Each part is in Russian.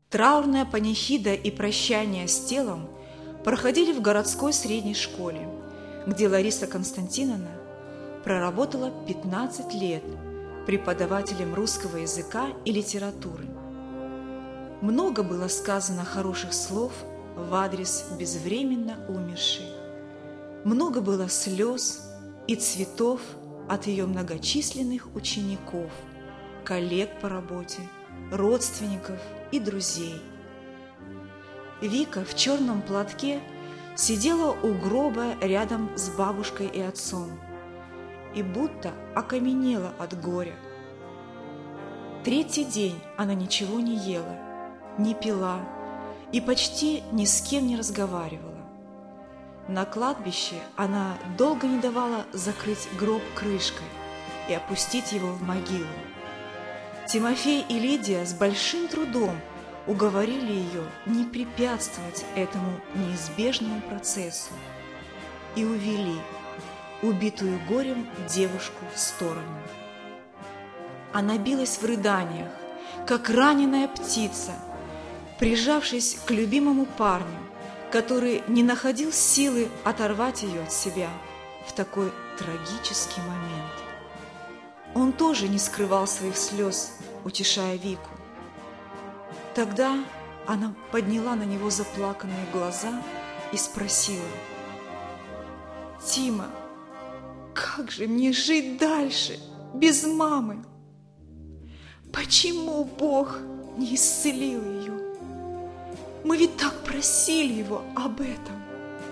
Траурная панихида и прощание с телом проходили в городской средней школе, где Лариса Константиновна проработала 15 лет преподавателем русского языка и литературы. Много было сказано хороших слов в адрес безвременно умершей. Много было слез и цветов от ее многочисленных учеников, коллег по работе, родственников и друзей. Вика в черном платке сидела у гроба рядом с бабушкой и отцом и будто окаменела от горя. Третий день она ничего не ела, не пила и почти ни с кем не разговаривала. На кладбище она долго не давала закрыть гроб крышкой и опустить его в могилу. Тимофей и Лидия с большим трудом уговорили ее не препятствовать этому неизбежному процессу и увели убитую горем девушку в сторону. Она билась в рыданиях, как раненая птица, прижавшись к любимому парню, который не находил силы оторвать ее от себя в такой трагический момент. Он тоже не скрывал своих слез, утешая Вику. Тогда она подняла на него заплаканные глаза и спросила: «Тима, как же мне жить дальше без мамы? Почему Бог не исцелил ее? Мы ведь так просили Его об этом».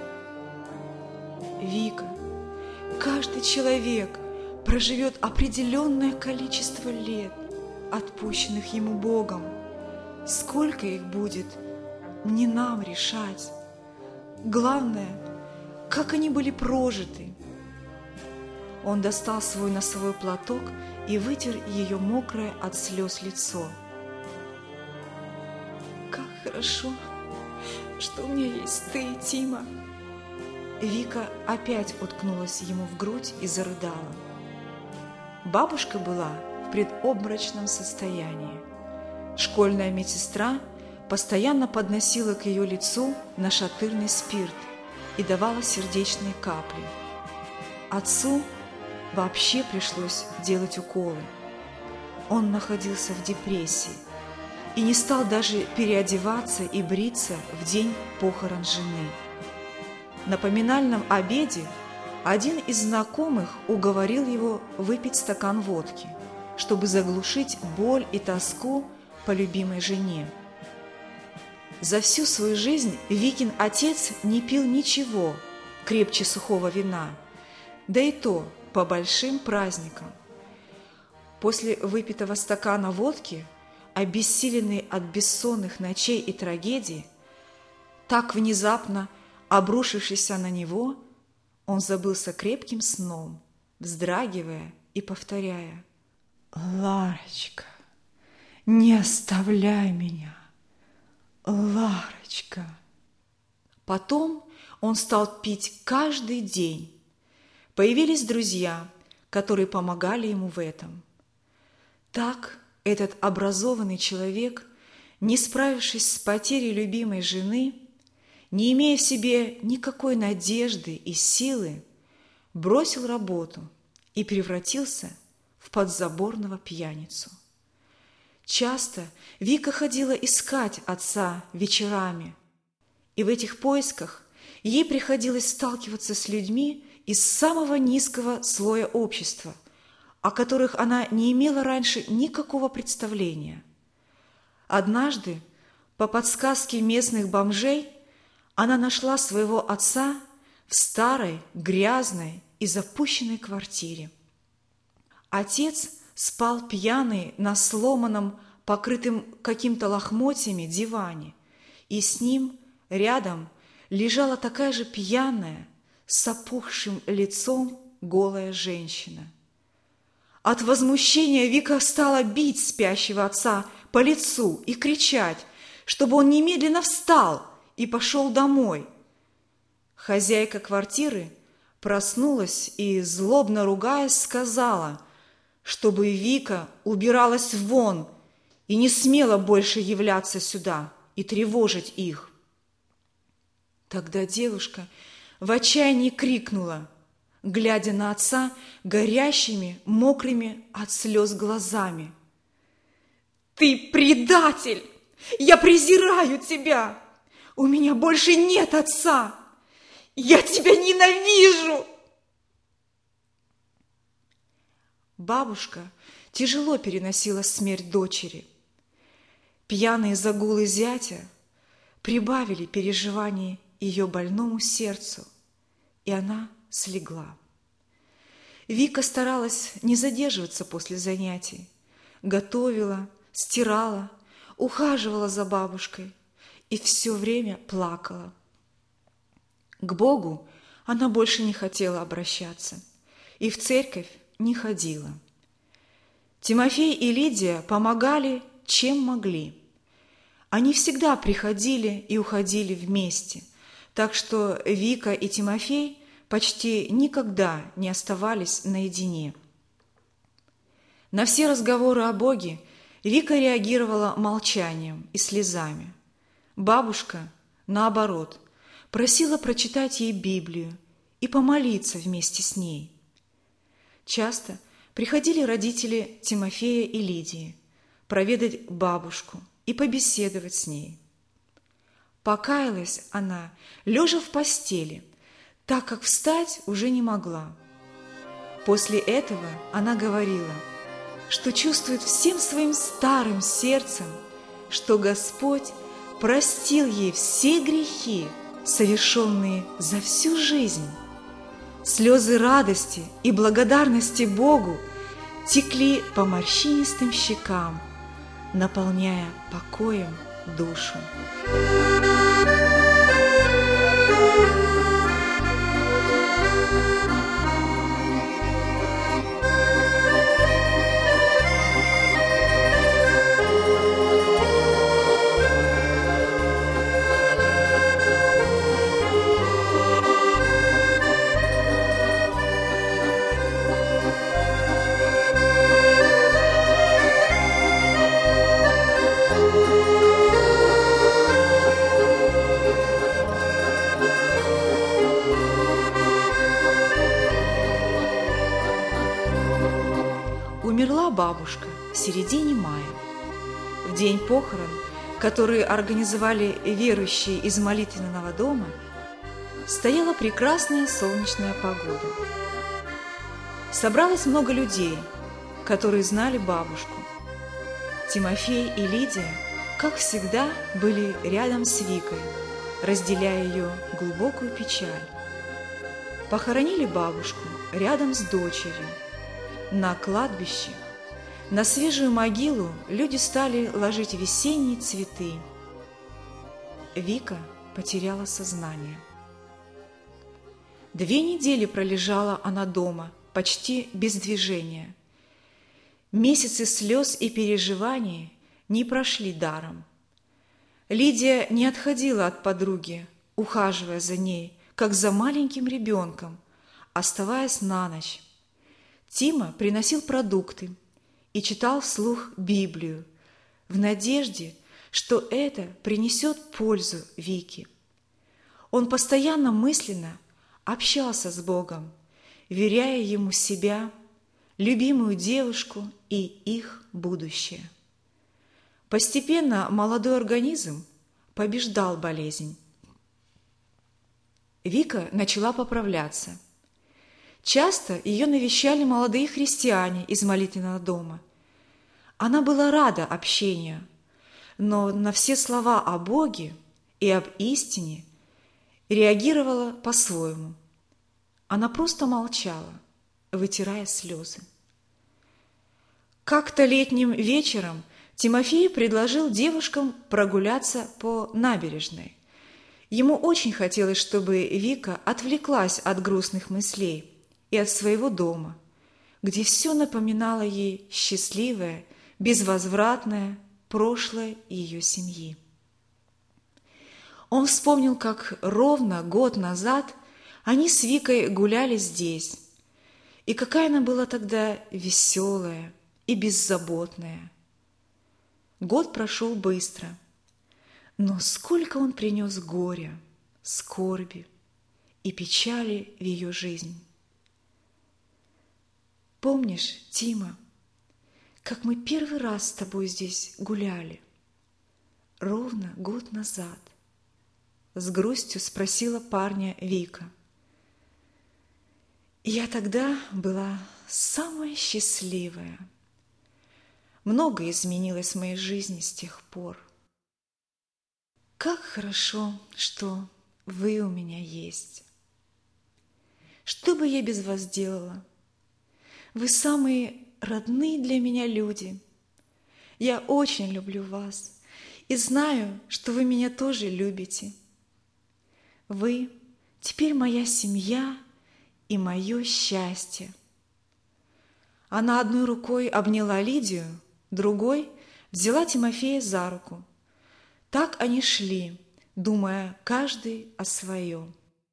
Вика, каждый человек проживет определенное количество лет, отпущенных ему Богом. Сколько их будет, не нам решать. Главное, как они были прожиты. Он достал свой носовой платок и вытер ее мокрое от слез лицо. «Как хорошо, что у меня есть ты, Тима!» Вика опять уткнулась ему в грудь и зарыдала. Бабушка была в предобморочном состоянии. Школьная медсестра постоянно подносила к ее лицу нашатырный спирт и давала сердечные капли. Отцу вообще пришлось делать уколы. Он находился в депрессии и не стал даже переодеваться и бриться в день похорон жены. На поминальном обеде один из знакомых уговорил его выпить стакан водки, чтобы заглушить боль и тоску по любимой жене. За всю свою жизнь Викин отец не пил ничего крепче сухого вина, да и то по большим праздникам. После выпитого стакана водки, обессиленный от бессонных ночей и трагедий, так внезапно обрушившийся на него, он забылся крепким сном, вздрагивая и повторяя: «Ларочка, не оставляй меня, Ларочка». Потом он стал пить каждый день. Появились друзья, которые помогали ему в этом. Так этот образованный человек, не справившись с потерей любимой жены, не имея в себе никакой надежды и силы, бросил работу и превратился в подзаборного пьяницу. Часто Вика ходила искать отца вечерами, и в этих поисках ей приходилось сталкиваться с людьми из самого низкого слоя общества, о которых она не имела раньше никакого представления. Однажды, по подсказке местных бомжей, она нашла своего отца в старой, грязной и запущенной квартире. Отец спал пьяный на сломанном, покрытым какими-то лохмотьями диване, и с ним рядом лежала такая же пьяная, с опухшим лицом голая женщина. От возмущения Вика стала бить спящего отца по лицу и кричать, чтобы он немедленно встал и пошел домой. Хозяйка квартиры проснулась и, злобно ругаясь, сказала, чтобы Вика убиралась вон и не смела больше являться сюда и тревожить их. Тогда девушка в отчаянии крикнула, глядя на отца горящими, мокрыми от слез глазами: «Ты предатель! Я презираю тебя! У меня больше нет отца! Я тебя ненавижу!» Бабушка тяжело переносила смерть дочери. Пьяные загулы зятя прибавили переживаний ее больному сердцу, и она слегла. Вика старалась не задерживаться после занятий, готовила, стирала, ухаживала за бабушкой и все время плакала. К Богу она больше не хотела обращаться и в церковь не ходила. Тимофей и Лидия помогали, чем могли. Они всегда приходили и уходили вместе, так что Вика и Тимофей почти никогда не оставались наедине. На все разговоры о Боге Вика реагировала молчанием и слезами. Бабушка, наоборот, просила прочитать ей Библию и помолиться вместе с ней. Часто приходили родители Тимофея и Лидии проведать бабушку и побеседовать с ней. Покаялась она, лежа в постели, так как встать уже не могла. После этого она говорила, что чувствует всем своим старым сердцем, что Господь простил ей все грехи, совершенные за всю жизнь. Слезы радости и благодарности Богу текли по морщинистым щекам, наполняя покоем душу. Умерла бабушка в середине мая. В день похорон, которые организовали верующие из молитвенного дома, стояла прекрасная солнечная погода. Собралось много людей, которые знали бабушку. Тимофей и Лидия, как всегда, были рядом с Викой, разделяя ее глубокую печаль. Похоронили бабушку рядом с дочерью. На кладбище, на свежую могилу люди стали ложить весенние цветы. Вика потеряла сознание. 2 недели пролежала она дома, почти без движения. Месяцы слез и переживаний не прошли даром. Лидия не отходила от подруги, ухаживая за ней, как за маленьким ребенком, оставаясь на ночь. Тима приносил продукты и читал вслух Библию в надежде, что это принесет пользу Вике. Он постоянно мысленно общался с Богом, веряя Ему себя, любимую девушку и их будущее. Постепенно молодой организм побеждал болезнь. Вика начала поправляться. Часто ее навещали молодые христиане из молитвенного дома. Она была рада общению, но на все слова о Боге и об истине реагировала по-своему. Она просто молчала, вытирая слезы. Как-то летним вечером Тимофей предложил девушкам прогуляться по набережной. Ему очень хотелось, чтобы Вика отвлеклась от грустных мыслей и от своего дома, где все напоминало ей счастливое, безвозвратное прошлое ее семьи. Он вспомнил, как ровно год назад они с Викой гуляли здесь, и какая она была тогда веселая и беззаботная. Год прошел быстро, но сколько он принес горя, скорби и печали в ее жизнь. Помнишь, Тима, как мы первый раз с тобой здесь гуляли? Ровно год назад. С грустью спросила парня Вика. Я тогда была самая счастливая. Многое изменилось в моей жизни с тех пор. Как хорошо, что вы у меня есть. Что бы я без вас делала? Вы самые родные для меня люди. Я очень люблю вас и знаю, что вы меня тоже любите. Вы теперь моя семья и мое счастье. Она одной рукой обняла Лидию, другой взяла Тимофея за руку. Так они шли, думая каждый о своем.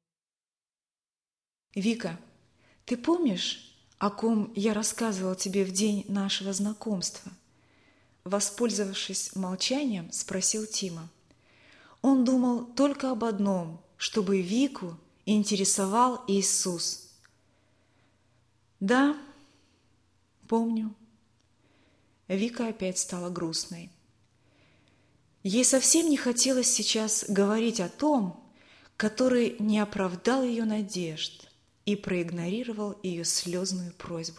Вика, ты помнишь, о ком я рассказывала тебе в день нашего знакомства? Воспользовавшись молчанием, спросил Тима. Он думал только об одном, чтобы Вику интересовал Иисус. Да, помню. Вика опять стала грустной. Ей совсем не хотелось сейчас говорить о том, который не оправдал ее надежд и проигнорировал ее слезную просьбу.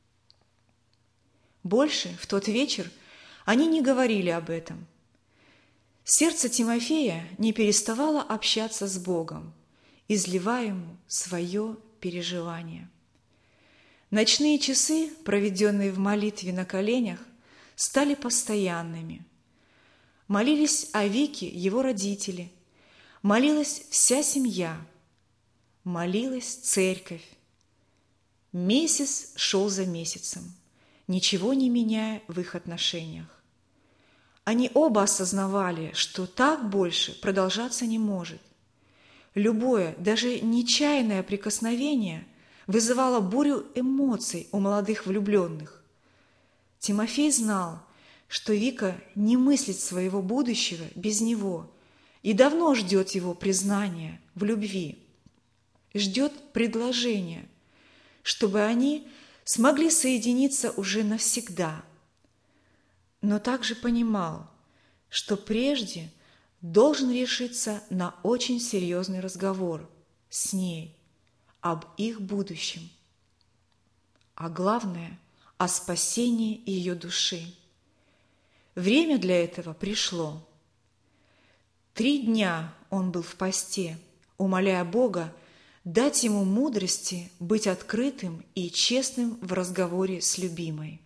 Больше в тот вечер они не говорили об этом. Сердце Тимофея не переставало общаться с Богом, изливая ему свое переживание. Ночные часы, проведенные в молитве на коленях, стали постоянными. Молились о Вике его родители, молилась вся семья, молилась церковь. Месяц шел за месяцем, ничего не меняя в их отношениях. Они оба осознавали, что так больше продолжаться не может. Любое, даже нечаянное прикосновение вызывало бурю эмоций у молодых влюбленных. Тимофей знал, что Вика не мыслит своего будущего без него и давно ждет его признания в любви, ждет предложения, чтобы они смогли соединиться уже навсегда. Но также понимал, что прежде должен решиться на очень серьезный разговор с ней об их будущем, а главное – о спасении ее души. Время для этого пришло. 3 дня он был в посте, умоляя Бога дать ему мудрости быть открытым и честным в разговоре с любимой.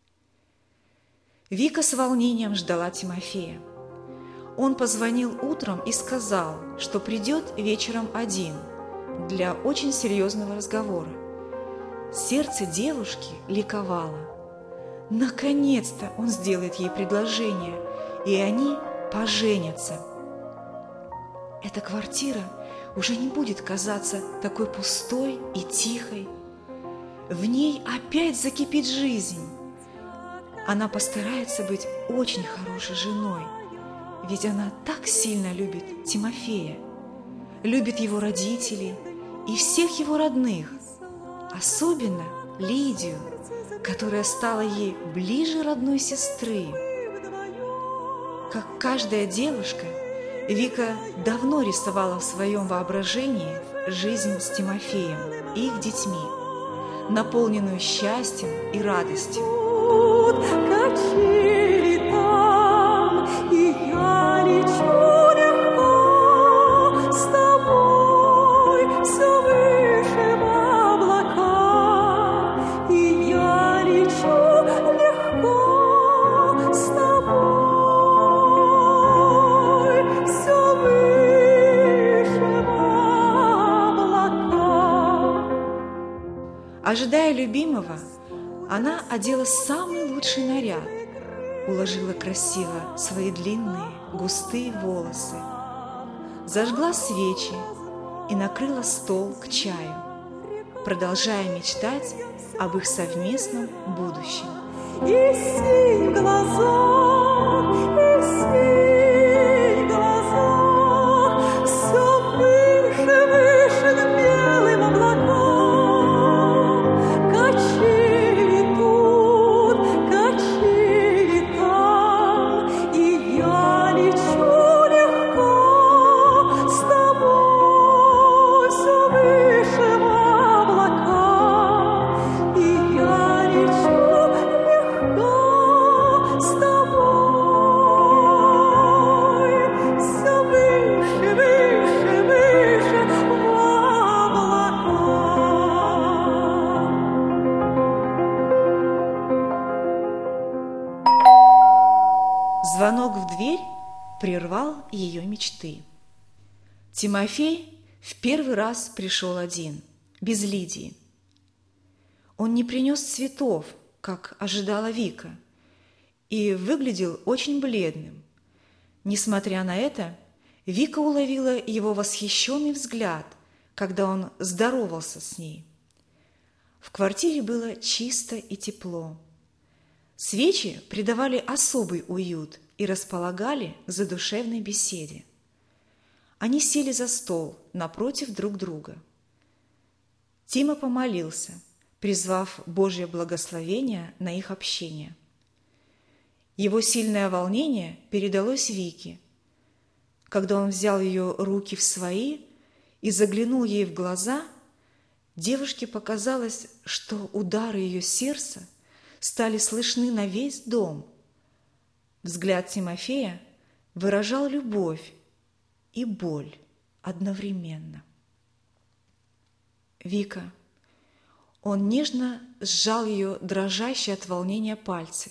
Вика с волнением ждала Тимофея. Он позвонил утром и сказал, что придет вечером один для очень серьезного разговора. Сердце девушки ликовало. Наконец-то он сделает ей предложение, и они поженятся. Эта квартира уже не будет казаться такой пустой и тихой. В ней опять закипит жизнь. Она постарается быть очень хорошей женой, ведь она так сильно любит Тимофея, любит его родителей и всех его родных, особенно Лидию, которая стала ей ближе родной сестры. Как каждая девушка, Вика давно рисовала в своем воображении жизнь с Тимофеем и их детьми, наполненную счастьем и радостью. Качели там, и я лечу легко с тобой, все выше в облака, и я лечу легко с тобой, все выше в облака. Ожидая любимого, она одела самый лучший наряд, уложила красиво свои длинные густые волосы, зажгла свечи и накрыла стол к чаю, продолжая мечтать об их совместном будущем. И синь глаза Звонок в дверь прервал ее мечты. Тимофей в первый раз пришел один, без Лидии. Он не принес цветов, как ожидала Вика, и выглядел очень бледным. Несмотря на это, Вика уловила его восхищенный взгляд, когда он здоровался с ней. В квартире было чисто и тепло. Свечи придавали особый уют и располагали к задушевной беседе. Они сели за стол напротив друг друга. Тима помолился, призвав Божье благословение на их общение. Его сильное волнение передалось Вике. Когда он взял ее руки в свои и заглянул ей в глаза, девушке показалось, что удары ее сердца стали слышны на весь дом. Взгляд Тимофея выражал любовь и боль одновременно. «Вика». Он нежно сжал ее дрожащие от волнения пальцы.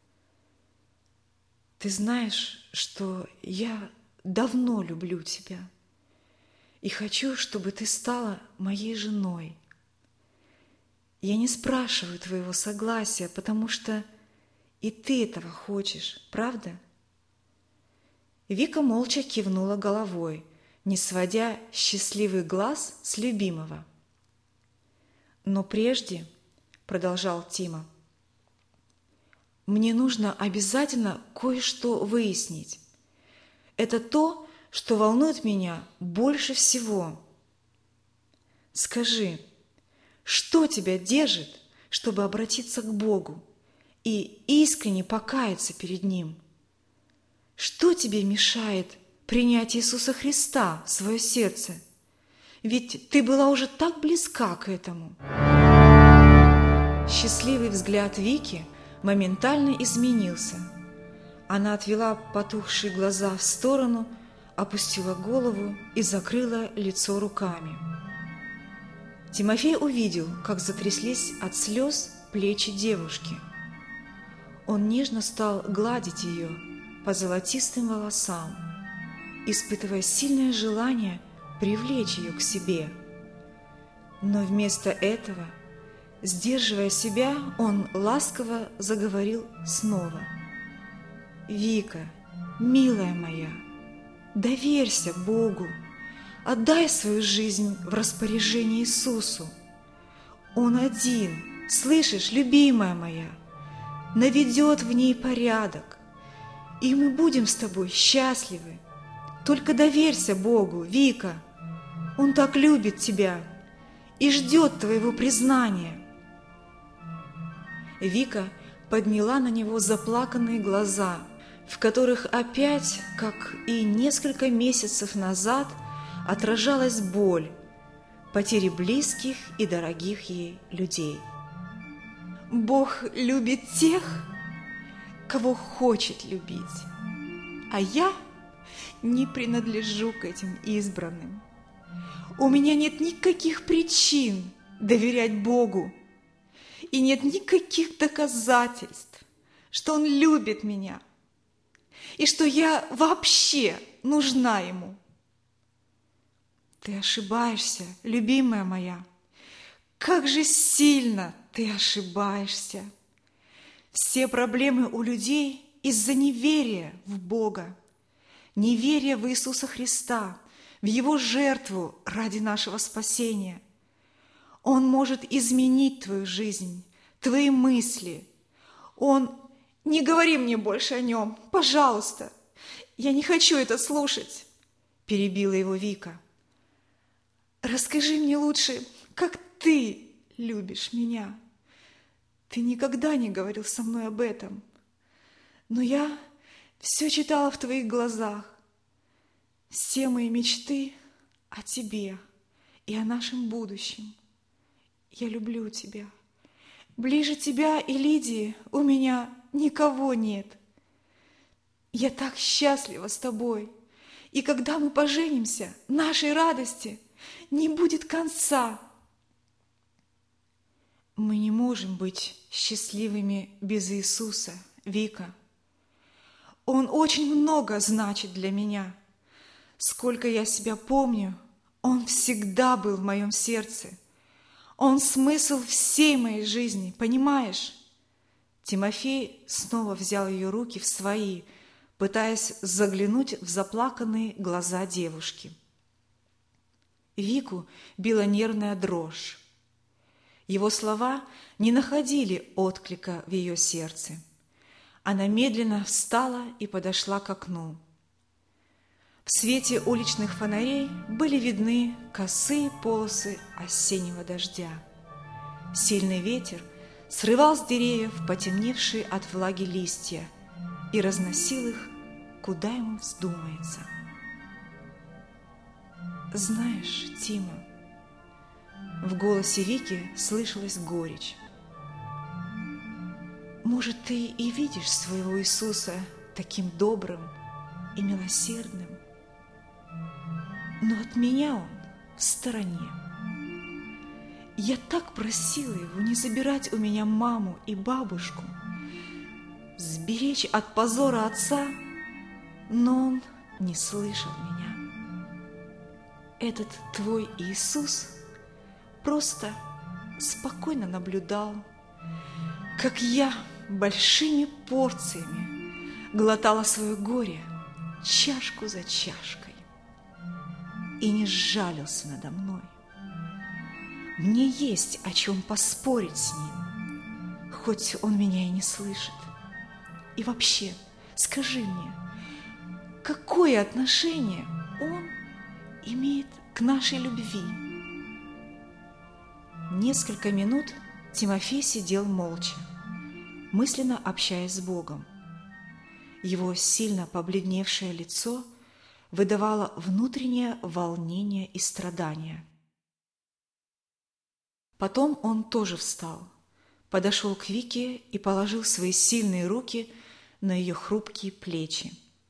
«Ты знаешь, что я давно люблю тебя и хочу, чтобы ты стала моей женой. Я не спрашиваю твоего согласия, потому что и ты этого хочешь, правда?» Вика молча кивнула головой, не сводя счастливый глаз с любимого. «Но прежде, — продолжал Тима, — мне нужно обязательно кое-что выяснить. Это то, что волнует меня больше всего. Скажи, что тебя держит, чтобы обратиться к Богу и искренне покаяться перед Ним? Что тебе мешает принять Иисуса Христа в свое сердце? Ведь ты была уже так близка к этому». Счастливый взгляд Вики моментально изменился. Она отвела потухшие глаза в сторону, опустила голову и закрыла лицо руками. Тимофей увидел, как затряслись от слез плечи девушки. Он нежно стал гладить ее по золотистым волосам, испытывая сильное желание привлечь ее к себе. Но вместо этого, сдерживая себя, он ласково заговорил снова. «Вика, милая моя, доверься Богу, отдай свою жизнь в распоряжение Иисусу. Он один, слышишь, любимая моя, наведет в ней порядок, и мы будем с тобой счастливы. Только доверься Богу, Вика, Он так любит тебя и ждет твоего признания». Вика подняла на него заплаканные глаза, в которых опять, как и несколько месяцев назад, отражалась боль потери близких и дорогих ей людей. «Бог любит тех, кого хочет любить, а я не принадлежу к этим избранным. У меня нет никаких причин доверять Богу, и нет никаких доказательств, что Он любит меня и что я вообще нужна Ему». «Ты ошибаешься, любимая моя. Как же сильно ты ошибаешься. Все проблемы у людей из-за неверия в Бога, неверия в Иисуса Христа, в Его жертву ради нашего спасения. Он может изменить твою жизнь, твои мысли. Он Не говори мне больше о нем, пожалуйста. Я не хочу это слушать, перебила его Вика. Расскажи мне лучше, как ты любишь меня. Ты никогда не говорил со мной об этом, но я все читала в твоих глазах. Все мои мечты о тебе и о нашем будущем. Я люблю тебя. Ближе тебя и Лидии у меня никого нет. Я так счастлива с тобой. И когда мы поженимся, нашей радости не будет конца. Мы не можем быть счастливыми без Иисуса, Вика. Он очень много значит для меня. Сколько я себя помню, Он всегда был в моем сердце. Он смысл всей моей жизни, понимаешь? Тимофей снова взял ее руки в свои, пытаясь заглянуть в заплаканные глаза девушки. Вику била нервная дрожь. Его слова не находили отклика в ее сердце. Она медленно встала и подошла к окну. В свете уличных фонарей были видны косые полосы осеннего дождя. Сильный ветер срывал с деревьев потемневшие от влаги листья и разносил их, куда ему вздумается. «Знаешь, Тима», в голосе Вики слышалась горечь, «может, ты и видишь своего Иисуса таким добрым и милосердным, но от меня он в стороне. Я так просила его не забирать у меня маму и бабушку, сберечь от позора отца, но он не слышал меня. Этот твой Иисус просто спокойно наблюдал, как я большими порциями глотала свое горе чашку за чашкой и не сжалился надо мной. Мне есть о чем поспорить с ним, хоть он меня и не слышит. И вообще, скажи мне, какое отношение он имеет к нашей любви?» Несколько минут Тимофей сидел молча, мысленно общаясь с Богом. Его сильно побледневшее лицо выдавало внутреннее волнение и страдание. Потом он тоже встал, подошел к Вике и положил свои сильные руки на ее хрупкие плечи.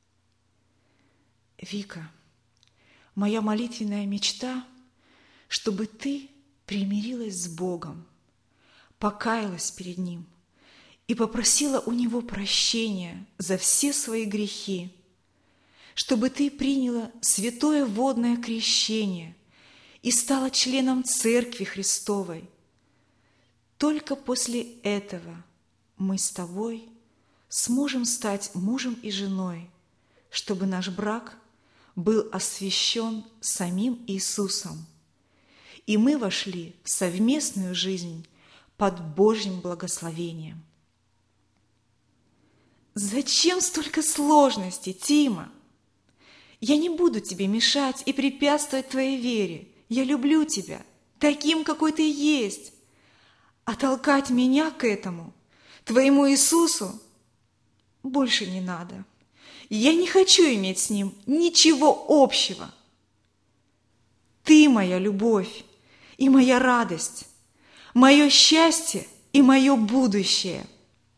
«Вика, моя молитвенная мечта, чтобы ты примирилась с Богом, покаялась перед Ним и попросила у Него прощения за все свои грехи, чтобы ты приняла святое водное крещение и стала членом Церкви Христовой. Только после этого мы с тобой сможем стать мужем и женой, чтобы наш брак был освящен самим Иисусом, и мы вошли в совместную жизнь под Божьим благословением». «Зачем столько сложностей, Тима? Я не буду тебе мешать и препятствовать твоей вере. Я люблю тебя таким, какой ты есть. А толкать меня к этому, твоему Иисусу, больше не надо. Я не хочу иметь с Ним ничего общего. Ты моя любовь и моя радость, мое счастье и мое будущее».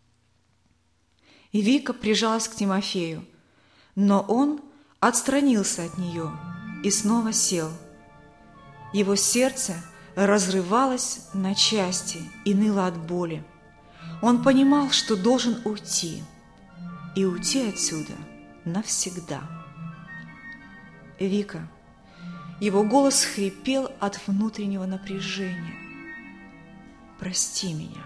И Вика прижалась к Тимофею, но он отстранился от нее и снова сел. Его сердце разрывалось на части и ныло от боли. Он понимал, что должен уйти, и уйти отсюда навсегда. «Вика», его голос хрипел от внутреннего напряжения, «прости меня.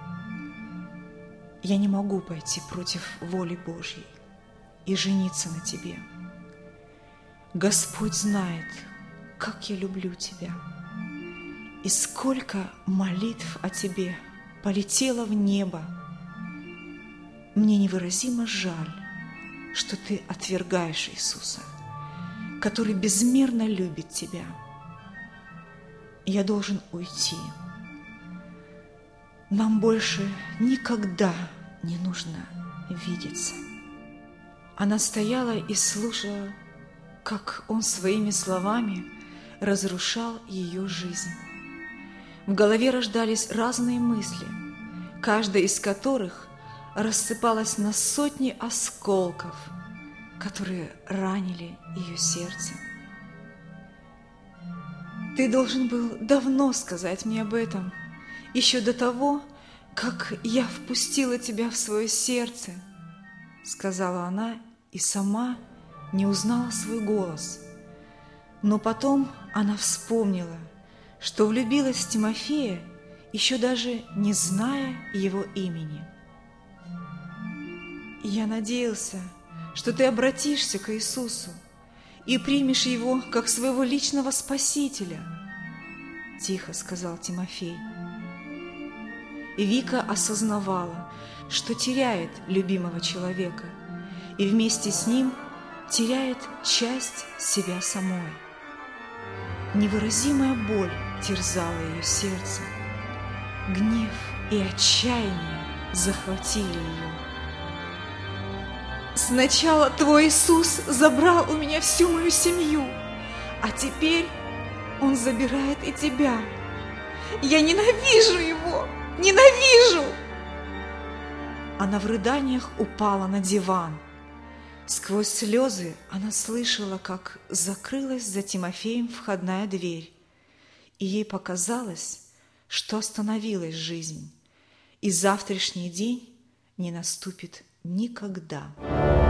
Я не могу пойти против воли Божьей и жениться на тебе. Господь знает, как я люблю тебя, и сколько молитв о тебе полетело в небо. мне невыразимо жаль, что ты отвергаешь Иисуса, который безмерно любит тебя. Я должен уйти. Нам больше никогда не нужно видеться». Она стояла и слушала, как он своими словами разрушал ее жизнь. В голове рождались разные мысли, каждая из которых рассыпалась на сотни осколков, которые ранили ее сердце. «Ты должен был давно сказать мне об этом, еще до того, как я впустила тебя в свое сердце», — сказала она и сама не узнала свой голос. Но потом она вспомнила, что влюбилась в Тимофея, еще даже не зная его имени. «Я надеялся, что ты обратишься к Иисусу и примешь его как своего личного Спасителя», – тихо сказал Тимофей. И Вика осознавала, что теряет любимого человека и вместе с ним теряет часть себя самой. Невыразимая боль терзала ее сердце. Гнев и отчаяние захватили ее. «Сначала твой Иисус забрал у меня всю мою семью, а теперь Он забирает и тебя. Я ненавижу Его! Ненавижу!» Она в рыданиях упала на диван. Сквозь слезы она слышала, как закрылась за Тимофеем входная дверь, и ей показалось, что остановилась жизнь, и завтрашний день не наступит никогда.